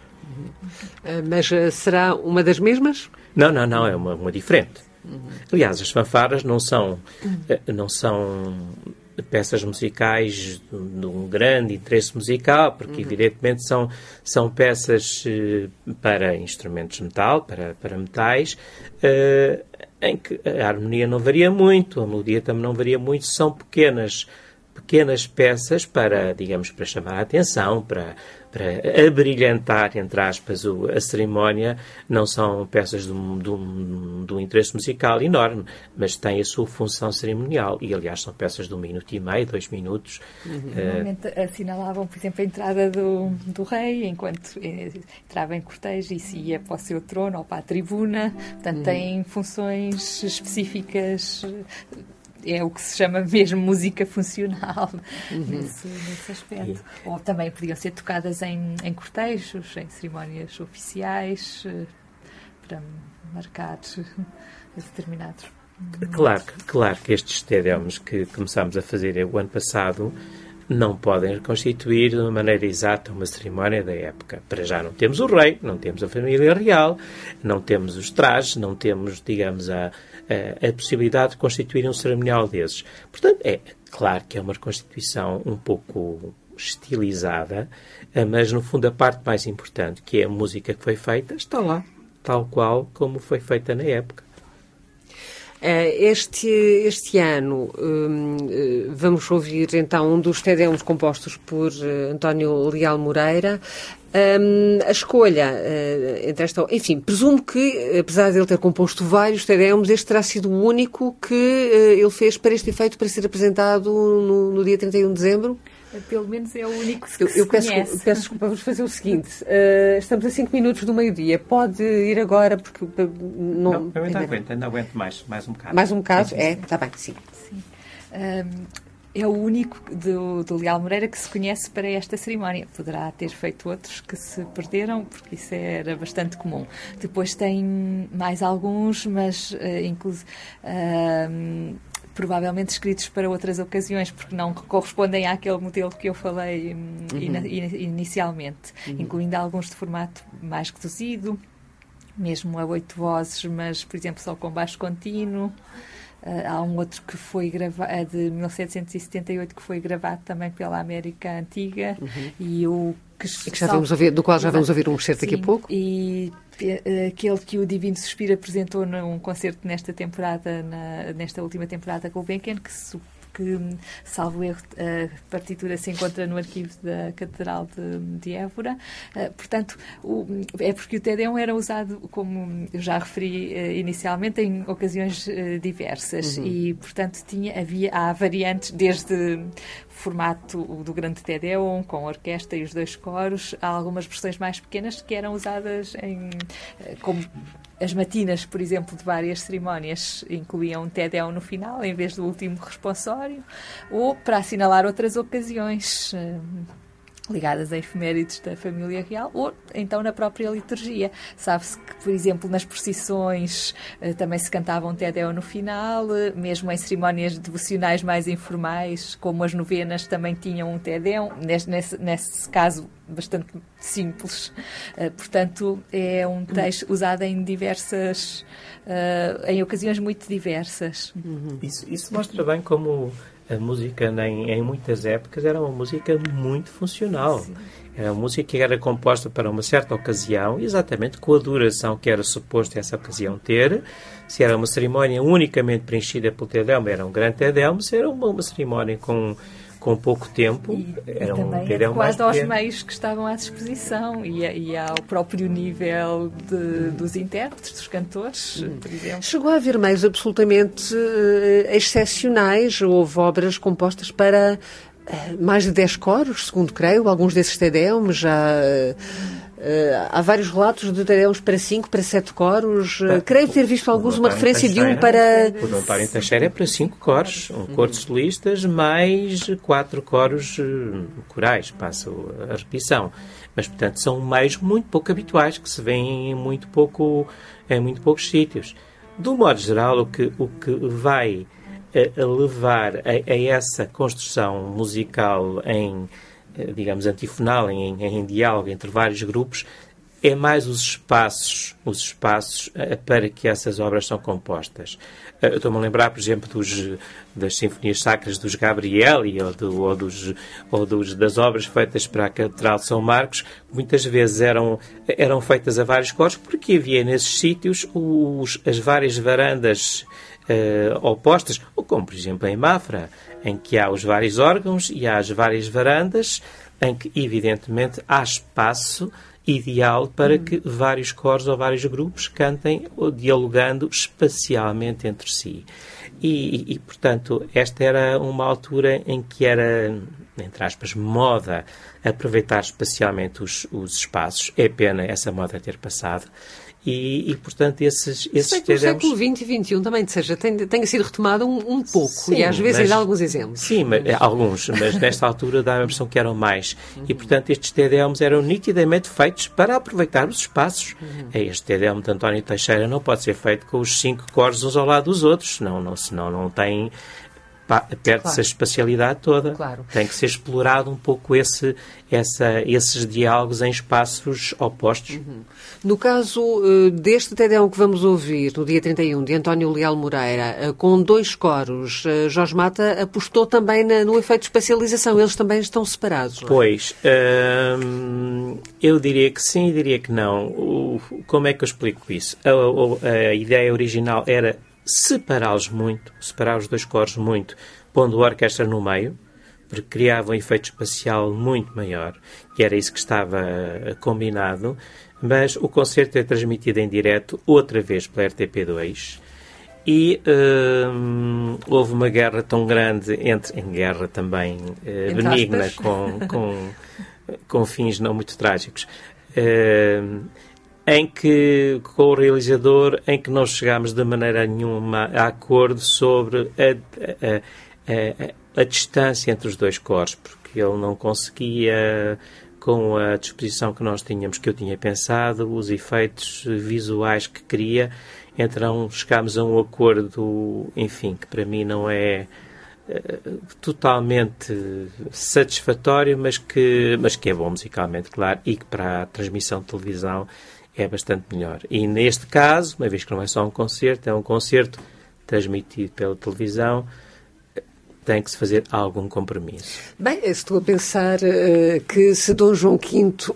Uh, mas uh, será uma das mesmas? Não, não, não, é uma, uma diferente. Uhum. Aliás, as fanfarras não são, uh, não são peças musicais de um grande interesse musical, porque, uhum. evidentemente, são, são peças uh, para instrumentos de metal, para, para metais, uh, em que a harmonia não varia muito, a melodia também não varia muito, são pequenas, pequenas peças para, digamos, para chamar a atenção, para, para abrilhantar, entre aspas, o, a cerimónia. Não são peças de um, de, um, de um interesse musical enorme, mas têm a sua função cerimonial. E, aliás, são peças de um minuto e meio, dois minutos. Uhum. Uh, Normalmente assinalavam, por exemplo, a entrada do, do rei, enquanto entrava em cortejo e se ia para o seu trono ou para a tribuna. Portanto, uhum. têm funções específicas. É o que se chama mesmo música funcional, uhum. nesse, nesse aspecto. E... Ou também podiam ser tocadas em, em cortejos, em cerimónias oficiais, para marcar determinados momentos. Claro, claro que estes Te Deums que começámos a fazer o ano passado não podem constituir de uma maneira exata uma cerimónia da época. Para já não temos o rei, não temos a família real, não temos os trajes, não temos, digamos, a, a, a possibilidade de constituir um cerimonial desses. Portanto, é claro que é uma reconstituição um pouco estilizada, mas, no fundo, a parte mais importante, que é a música que foi feita, está lá, tal qual como foi feita na época. Este, este ano vamos ouvir então um dos Te-Deums compostos por António Leal Moreira. A escolha entre esta... Enfim, presumo que, apesar de ele ter composto vários Te-Deums, este terá sido o único que ele fez para este efeito, para ser apresentado no, no dia trinta e um de dezembro? Pelo menos é o único que eu, se eu peço, conhece. peço desculpa, vamos fazer o seguinte. Uh, estamos a cinco minutos do meio-dia. Pode ir agora, porque... Não, não eu ainda aguento, ainda aguento mais, mais um bocado. Mais um bocado? Sim, é, está bem, sim. Sim. Um, é o único do, do Leal Moreira que se conhece para esta cerimónia. Poderá ter feito outros que se perderam, porque isso era bastante comum. Depois tem mais alguns, mas uh, inclusive... Uh, provavelmente escritos para outras ocasiões, porque não correspondem àquele modelo que eu falei uhum. in, in, inicialmente, uhum. incluindo alguns de formato mais reduzido, mesmo a oito vozes, mas, por exemplo, só com baixo contínuo. Uh, há um outro que foi gravado, de mil setecentos e setenta e oito, que foi gravado também pela América Antiga, uhum. e o que, e que já vamos ouvir, do qual já vamos ouvir um excerto daqui a pouco. E aquele que o Divino Suspiro apresentou num concerto nesta temporada, na, nesta última temporada com o Gulbenkian, que, que, salvo erro, a partitura se encontra no arquivo da Catedral de, de Évora. Uh, portanto, o, é porque o Te-Deum era usado, como eu já referi uh, inicialmente, em ocasiões uh, diversas. Uhum. E, portanto, tinha, havia, há variantes desde formato do grande Te-Deum, com a orquestra e os dois coros. Há algumas versões mais pequenas que eram usadas em, como as matinas, por exemplo, de várias cerimónias incluíam um Te-Deum no final, em vez do último responsório, ou para assinalar outras ocasiões ligadas a efemérides da família real, ou então na própria liturgia. Sabe-se que, por exemplo, nas procissões eh, também se cantava um Te-Deum no final, eh, mesmo em cerimónias devocionais mais informais, como as novenas, também tinham um Te-Deum, nesse, nesse, nesse caso bastante simples. Uh, portanto, é um texto usado em diversas, uh, em ocasiões muito diversas. Uhum. Isso, isso mostra bem como a música, em, em muitas épocas, era uma música muito funcional. Sim. Era uma música que era composta para uma certa ocasião, exatamente com a duração que era suposto essa ocasião ter. Se era uma cerimónia unicamente preenchida pelo Te-Deum, era um grande Te-Deum. Se era uma, uma cerimónia com, com pouco tempo, e, era e um também Te-Deum mais adequado aos pequeno. meios que estavam à disposição e, e ao próprio nível de, dos intérpretes, dos cantores, hum. por exemplo. Chegou a haver meios absolutamente uh, excepcionais. Houve obras compostas para uh, mais de dez coros, segundo creio. Alguns desses Te-Deums já... Uh, Uh, há vários relatos de Te-Deums para cinco, para sete coros. Uh, creio ter visto alguns, uma referência de um para... O Dom António Teixeira é para cinco coros. Um coro de solistas mais quatro coros uh, corais, passo a repetição. Mas, portanto, são meios muito pouco habituais, que se vêem em muito, pouco, em muito poucos sítios. Do modo geral, o que, o que vai uh, levar a, a essa construção musical em... digamos, antifonal, em, em diálogo entre vários grupos, é mais os espaços, os espaços uh, para que essas obras são compostas. Uh, Estou-me a lembrar, por exemplo, dos, das sinfonias sacras dos Gabrieli ou, do, ou, dos, ou dos, das obras feitas para a Catedral de São Marcos, que muitas vezes eram, eram feitas a vários coros, porque havia nesses sítios os, as várias varandas Uh, opostas, ou como, por exemplo, em Mafra, em que há os vários órgãos e há as várias varandas, em que, evidentemente, há espaço ideal para que vários coros ou vários grupos cantem dialogando espacialmente entre si. E, e, e, portanto, esta era uma altura em que era, entre aspas, moda aproveitar espacialmente os, os espaços. É pena essa moda ter passado. E, e, portanto, esses, esses Te-Deums... O século vinte e vinte e um também, seja, tenha, tenha sido retomado um, um pouco, sim, e às vezes mas, ainda há alguns exemplos. Sim, mas, alguns, mas nesta altura dá a impressão que eram mais. Uhum. E, portanto, estes Te-Deums eram nitidamente feitos para aproveitar os espaços. Uhum. Este Te-Deum de António Teixeira não pode ser feito com os cinco coros uns ao lado dos outros, senão não, senão não tem... perde-se Claro. a espacialidade toda. Claro. Tem que ser explorado um pouco esse, essa, esses diálogos em espaços opostos. Uhum. No caso uh, deste T D um que vamos ouvir, no dia trinta e um, de António Leal Moreira, uh, com dois coros, uh, Jorge Mata apostou também na, no efeito de espacialização. Eles também estão separados, não é? Pois, hum, eu diria que sim e diria que não. O, como é que eu explico isso? A, a, a ideia original era separá-los muito, separar os dois coros muito, pondo a orquestra no meio, porque criava um efeito espacial muito maior, e era isso que estava uh, combinado, mas o concerto é transmitido em direto outra vez pela R T P dois, e uh, houve uma guerra tão grande, entre, em guerra também uh, benigna, com, com, com fins não muito trágicos, uh, em que, com o realizador, em que não chegámos de maneira nenhuma a acordo sobre a, a, a, a, a distância entre os dois coros, porque ele não conseguia, com a disposição que nós tínhamos, que eu tinha pensado, os efeitos visuais que queria, então chegámos a um acordo, enfim, que para mim não é uh, totalmente satisfatório, mas que, mas que é bom musicalmente, claro, e que para a transmissão de televisão é bastante melhor. E neste caso, uma vez que não é só um concerto, é um concerto transmitido pela televisão, tem que se fazer algum compromisso. Bem, estou a pensar uh, que se Dom João Quinto...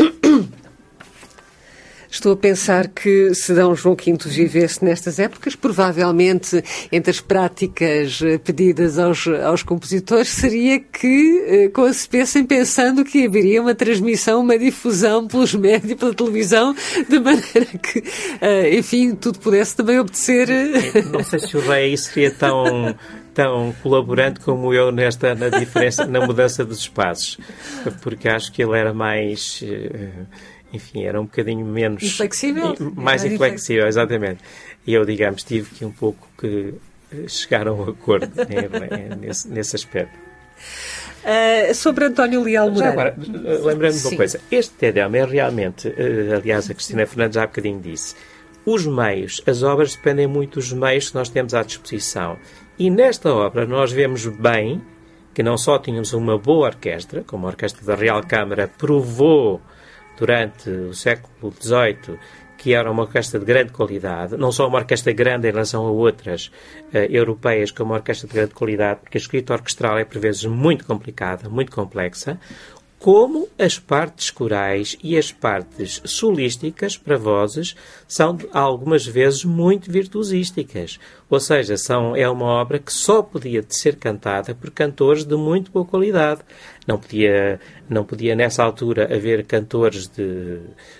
Estou a pensar que se Dom João Quinto vivesse nestas épocas, provavelmente, entre as práticas pedidas aos, aos compositores, seria que com se pensem pensando que haveria uma transmissão, uma difusão pelos médios e pela televisão, de maneira que, enfim, tudo pudesse também obedecer. Não sei se o rei seria tão... tão colaborante como eu nesta na diferença, na mudança dos espaços, porque acho que ele era mais, enfim, era um bocadinho menos inflexível, mais era inflexível, exatamente. E eu, digamos, tive que um pouco que chegar a um acordo né, nesse, nesse aspecto. Uh, sobre António Leal Moreira. Já agora, lembrando-me de uma coisa, este T D M é realmente, aliás, a Cristina Fernandes já há bocadinho disse, os meios, as obras dependem muito dos meios que nós temos à disposição. E nesta obra nós vemos bem que não só tínhamos uma boa orquestra, como a Orquestra da Real Câmara provou durante o século dezoito que era uma orquestra de grande qualidade, não só uma orquestra grande em relação a outras uh, europeias, como uma orquestra de grande qualidade, porque a escrita orquestral é por vezes muito complicada, muito complexa, como as partes corais e as partes solísticas para vozes são algumas vezes muito virtuosísticas. Ou seja, são, é uma obra que só podia ser cantada por cantores de muito boa qualidade. Não podia, não podia nessa altura haver cantores de,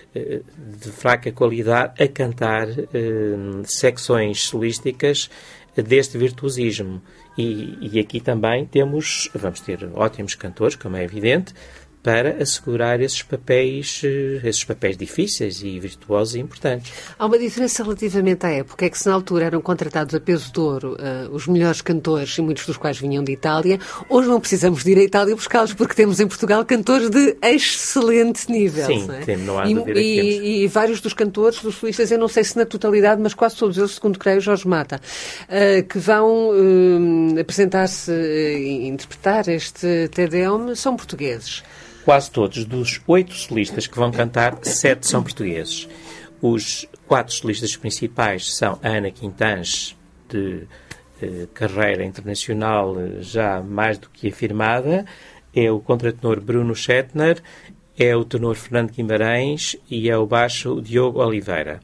de fraca qualidade a cantar eh, secções solísticas deste virtuosismo. E, e aqui também temos, vamos ter ótimos cantores, como é evidente, para assegurar esses papéis, esses papéis difíceis e virtuosos e importantes. Há uma diferença relativamente à época, é que se na altura eram contratados a peso de ouro uh, os melhores cantores, e muitos dos quais vinham de Itália, hoje não precisamos de ir à Itália buscá-los, porque temos em Portugal cantores de excelente nível. Sim, não é? tem, não há e, dúvida e, que temos. e vários dos cantores, dos solistas, eu não sei se na totalidade, mas quase todos eles, segundo creio, Jorge Mata, uh, que vão uh, apresentar-se e uh, interpretar este Te Deum, são portugueses. Quase todos. Dos oito solistas que vão cantar, sete são portugueses. Os quatro solistas principais são a Ana Quintange, de eh, carreira internacional já mais do que afirmada, é o contratenor Bruno Shetner, é o tenor Fernando Guimarães e é o baixo Diogo Oliveira.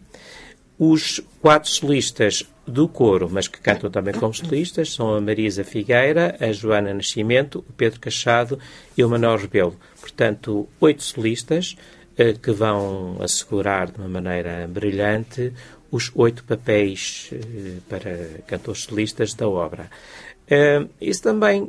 Os quatro solistas do coro, mas que cantam também como solistas, são a Marisa Figueira, a Joana Nascimento, o Pedro Cachado e o Manuel Rebelo. Portanto, oito solistas eh, que vão assegurar de uma maneira brilhante os oito papéis eh, para cantores solistas da obra. Eh, isso também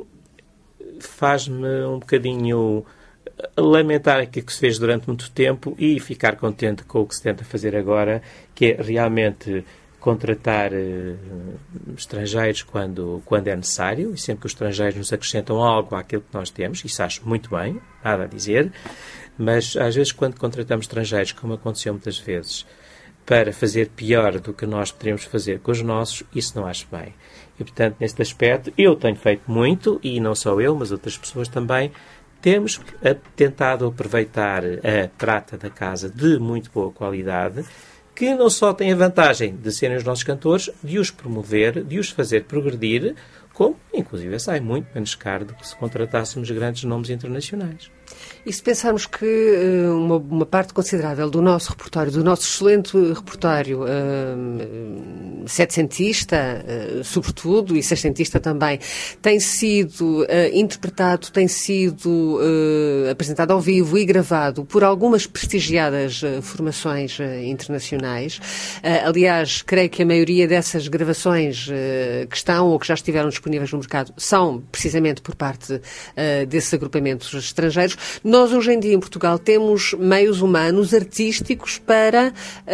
faz-me um bocadinho lamentar aquilo que se fez durante muito tempo e ficar contente com o que se tenta fazer agora, que é realmente contratar uh, estrangeiros quando, quando é necessário, e sempre que os estrangeiros nos acrescentam algo àquilo que nós temos, isso acho muito bem, nada a dizer, mas às vezes quando contratamos estrangeiros, como aconteceu muitas vezes, para fazer pior do que nós poderíamos fazer com os nossos, isso não acho bem. E, portanto, neste aspecto, eu tenho feito muito, e não só eu, mas outras pessoas também, temos tentado aproveitar a prata da casa de muito boa qualidade, que não só tem a vantagem de serem os nossos cantores, de os promover, de os fazer progredir, como, inclusive, sai muito menos caro do que se contratássemos grandes nomes internacionais. E se pensarmos que uh, uma, uma parte considerável do nosso repertório, do nosso excelente repertório uh, setecentista, uh, sobretudo, e sexcentista também, tem sido uh, interpretado, tem sido uh, apresentado ao vivo e gravado por algumas prestigiadas uh, formações uh, internacionais. Uh, aliás, creio que a maioria dessas gravações uh, que estão ou que já estiveram disponíveis no mercado são precisamente por parte uh, desses agrupamentos estrangeiros. Nós, hoje em dia, em Portugal, temos meios humanos, artísticos, para,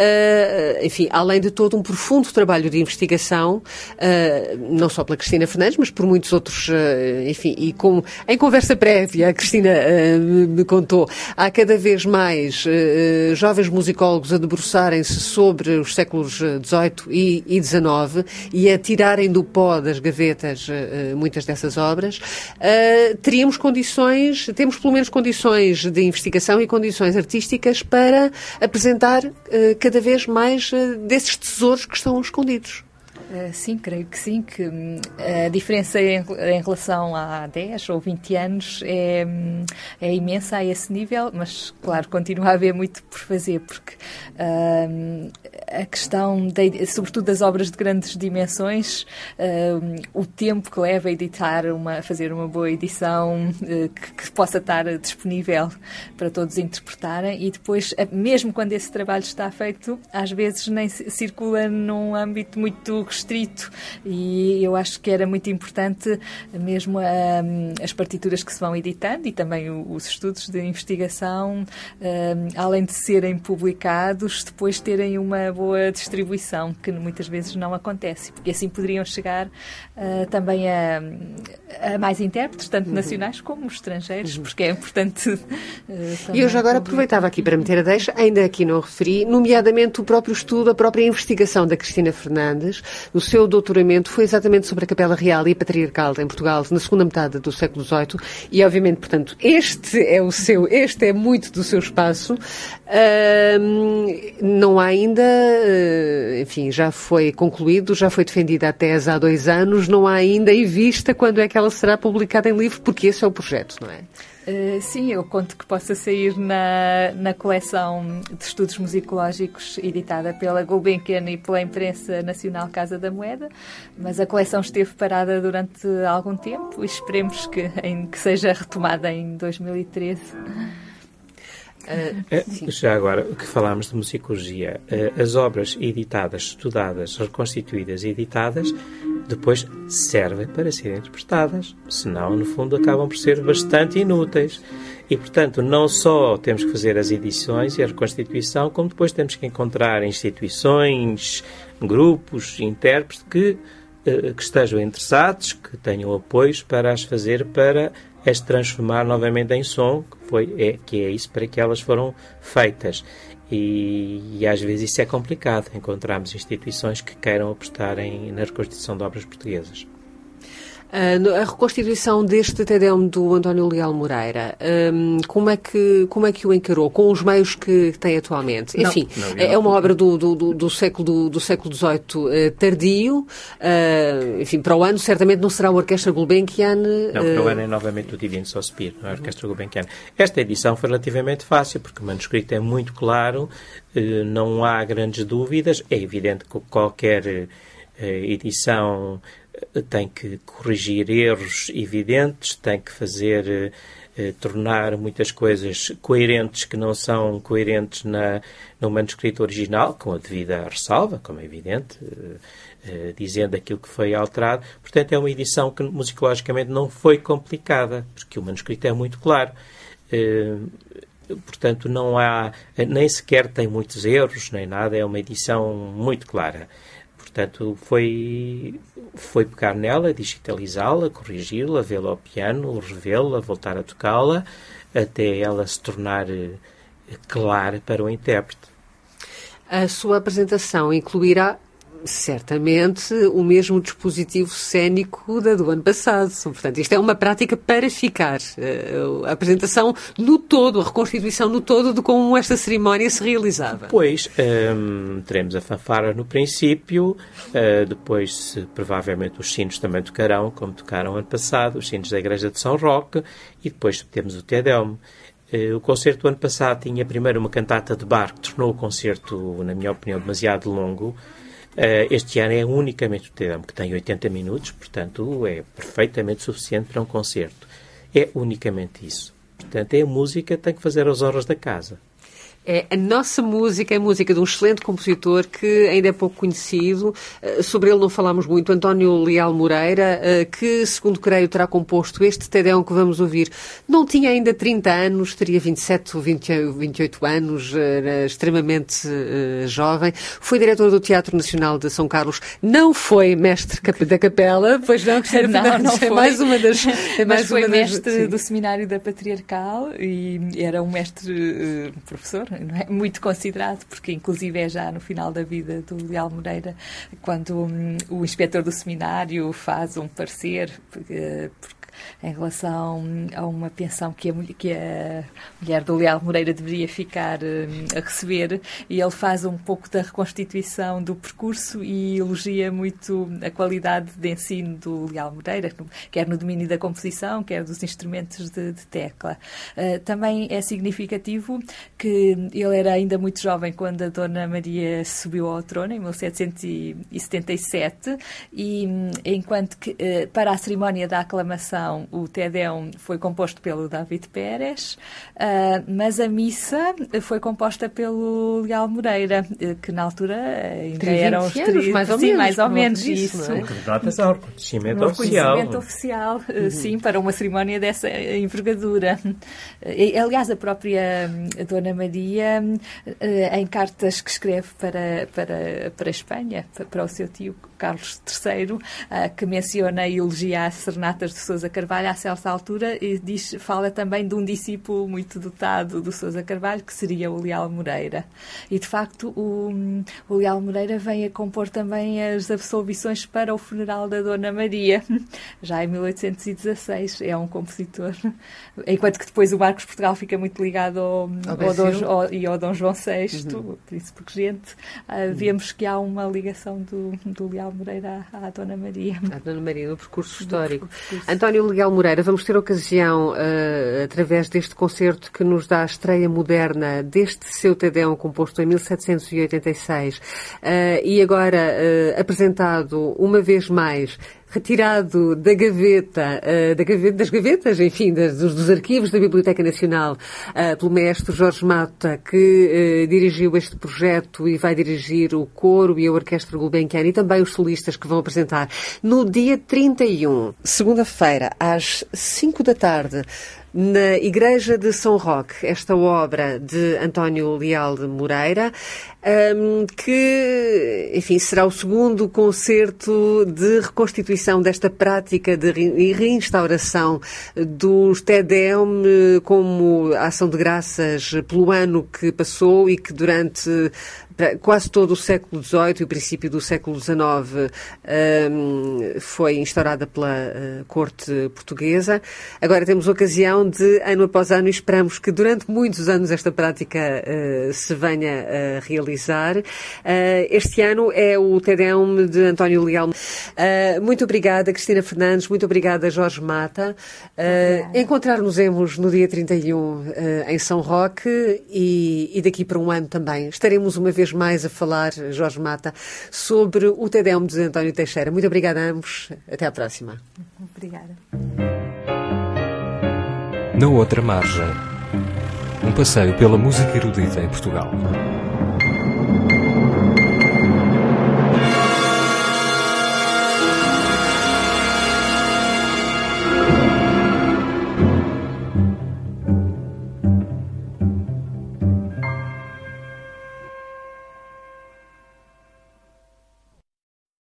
uh, enfim, além de todo um profundo trabalho de investigação, uh, não só pela Cristina Fernandes, mas por muitos outros, uh, enfim, e como em conversa prévia a Cristina uh, me contou, há cada vez mais uh, jovens musicólogos a debruçarem-se sobre os séculos dezoito e dezenove e a tirarem do pó das gavetas uh, muitas dessas obras. Uh, teríamos condições, temos pelo menos condições de investigação e condições artísticas para apresentar uh, cada vez mais uh, desses tesouros que estão escondidos. Uh, sim, creio que sim, que um, a diferença em, em relação a dez ou vinte anos é, é imensa a esse nível, mas, claro, continua a haver muito por fazer, porque uh, a questão, de, sobretudo das obras de grandes dimensões, uh, o tempo que leva a editar, uma, a fazer uma boa edição uh, que, que possa estar disponível para todos interpretarem, e depois, mesmo quando esse trabalho está feito, às vezes nem circula num âmbito muito restrito, e eu acho que era muito importante mesmo um, as partituras que se vão editando e também o, os estudos de investigação, um, além de serem publicados, depois terem uma boa distribuição, que muitas vezes não acontece, porque assim poderiam chegar uh, também a, a mais intérpretes, tanto uhum. nacionais como estrangeiros, uhum. porque é importante. Uh, e eu já agora aproveitava aqui para meter a deixa, ainda aqui não referi, nomeadamente o próprio estudo, a própria investigação da Cristina Fernandes. O seu doutoramento foi exatamente sobre a Capela Real e Patriarcal em Portugal na segunda metade do século dezoito e, obviamente, portanto, este é o seu, este é muito do seu espaço. Uh, não há ainda, uh, enfim, já foi concluído, já foi defendida a tese há dois anos, não há ainda em vista quando é que ela será publicada em livro, porque esse é o projeto, não é? Uh, sim, eu conto que possa sair na, na coleção de estudos musicológicos editada pela Gulbenkian e pela Imprensa Nacional Casa da Moeda, mas a coleção esteve parada durante algum tempo e esperemos que, em, que seja retomada em dois mil e treze. Uh, é, já agora, que falámos de musicologia, uh, as obras editadas, estudadas, reconstituídas e editadas, depois servem para serem interpretadas, senão, no fundo, acabam por ser bastante inúteis. E, portanto, não só temos que fazer as edições e a reconstituição, como depois temos que encontrar instituições, grupos, intérpretes que, uh, que estejam interessados, que tenham apoios para as fazer, para as transformar novamente em som, que, foi, é, que é isso para que elas foram feitas. E, e às vezes isso é complicado, encontrarmos instituições que queiram apostar em, na reconstituição de obras portuguesas. Uh, a reconstituição deste Te Deum do António Leal Moreira, um, como, é que, como é que o encarou? Com os meios que tem atualmente? Não, Enfim, não, é uma obra do, do, do, do século do, do século dezoito uh, tardio. Uh, enfim, para o ano certamente não será a Orquestra Gulbenkian. Uh... Não, para o ano é novamente o Divino Sospiro, não é a Orquestra Gulbenkian. Esta edição foi relativamente fácil, porque o manuscrito é muito claro, uh, não há grandes dúvidas. É evidente que qualquer uh, edição tem que corrigir erros evidentes, tem que fazer, eh, tornar muitas coisas coerentes que não são coerentes na, no manuscrito original, com a devida ressalva, como é evidente, eh, eh, dizendo aquilo que foi alterado. Portanto, é uma edição que musicologicamente não foi complicada, porque o manuscrito é muito claro. Eh, portanto, não há, nem sequer tem muitos erros, nem nada, é uma edição muito clara. Portanto, foi, foi pegar nela, digitalizá-la, corrigi-la, vê-la ao piano, revê-la, voltar a tocá-la, até ela se tornar clara para o intérprete. A sua apresentação incluirá certamente o mesmo dispositivo cênico da do ano passado. Portanto, isto é uma prática para ficar. A apresentação no todo, a reconstituição no todo de como esta cerimónia se realizava. Depois hum, teremos a fanfara no princípio, uh, depois se, provavelmente os sinos também tocarão, como tocaram ano passado, os sinos da Igreja de São Roque, e depois temos o Te Deum. Uh, o concerto do ano passado tinha primeiro uma cantata de Bach, que tornou o concerto, na minha opinião, demasiado longo. Uh, este ano é unicamente o Te Deum, que tem oitenta minutos, portanto é perfeitamente suficiente para um concerto. É unicamente isso. Portanto, é a música que tem que fazer as honras da casa. É a nossa música, é a música de um excelente compositor que ainda é pouco conhecido. Sobre ele não falámos muito, António Leal Moreira, que, segundo creio, terá composto este Te Deum que vamos ouvir. Não tinha ainda trinta anos, teria vinte e sete ou vinte e oito anos, era extremamente uh, jovem. Foi diretor do Teatro Nacional de São Carlos. Não foi mestre da capela, pois não, que não, não, não é foi. mais uma das... É mais Mas foi uma das, mestre sim. do Seminário da Patriarcal e era um mestre uh, professor, não é? Muito considerado, porque inclusive é já no final da vida do Leal Moreira, quando um, o inspetor do seminário faz um parecer, porque, porque em relação a uma pensão que a, que a mulher do Leal Moreira deveria ficar um, a receber, e ele faz um pouco da reconstituição do percurso e elogia muito a qualidade de ensino do Leal Moreira, quer no domínio da composição, quer dos instrumentos de, de tecla. Uh, também é significativo que ele era ainda muito jovem quando a Dona Maria subiu ao trono, em mil setecentos e setenta e sete, e enquanto que uh, para a cerimónia da aclamação o Te Deum foi composto pelo David Pérez, uh, mas a missa foi composta pelo Leal Moreira, que na altura ainda eram os anos, mais ou sim, menos, mais ou menos isso. isso. Não é? Reconhecimento ao reconhecimento Um oficial. reconhecimento oficial, uhum. Sim, para uma cerimónia dessa envergadura. Aliás, a própria Dona Maria, em cartas que escreve para, para, para a Espanha, para o seu tio Carlos terceiro, que menciona e elogia as serenatas de Sousa Carvalho a certa altura, e diz, fala também de um discípulo muito dotado do Sousa Carvalho, que seria o Leal Moreira. E, de facto, o, o Leal Moreira vem a compor também as absolvições para o funeral da Dona Maria, já em mil oitocentos e dezasseis. É um compositor. Enquanto que depois o Marcos Portugal fica muito ligado ao, ao, ao, Dom, ao, e ao Dom João sexto, uhum. O príncipe regente, uh, vemos que há uma ligação do, do Leal Moreira à, à Dona Maria. À Dona Maria, no percurso histórico. Percurso. António Leal Moreira, vamos ter ocasião, uh, através deste concerto que nos dá a estreia moderna deste seu Te Deum, composto em mil setecentos e oitenta e seis, uh, e agora uh, apresentado uma vez mais, retirado da gaveta, uh, da gaveta, das gavetas, enfim, das, dos, dos arquivos da Biblioteca Nacional, uh, pelo maestro Jorge Mata, que uh, dirigiu este projeto e vai dirigir o coro e a Orquestra Gulbenkian e também os solistas que vão apresentar no dia trinta e um, segunda-feira, às cinco da tarde, na Igreja de São Roque, esta obra de António Leal Moreira, um, que, enfim, será o segundo concerto de reconstituição desta prática de re- e reinstauração dos Te Deum como ação de graças pelo ano que passou e que durante quase todo o século dezoito e o princípio do século dezanove um, foi instaurada pela uh, corte portuguesa. Agora temos ocasião de, ano após ano, e esperamos que durante muitos anos esta prática uh, se venha a realizar. Uh, este ano é o Te Deum de António Leal. Uh, muito obrigada, Cristina Fernandes, muito obrigada, Jorge Mata. Uh, Encontrar-nos-emos no dia trinta e um uh, em São Roque e, e daqui para um ano também estaremos uma vez mais a falar, Jorge Mata, sobre o Te Deum de António Teixeira. Muito obrigada a ambos. Até à próxima. Obrigada. Na outra margem, um passeio pela música erudita em Portugal.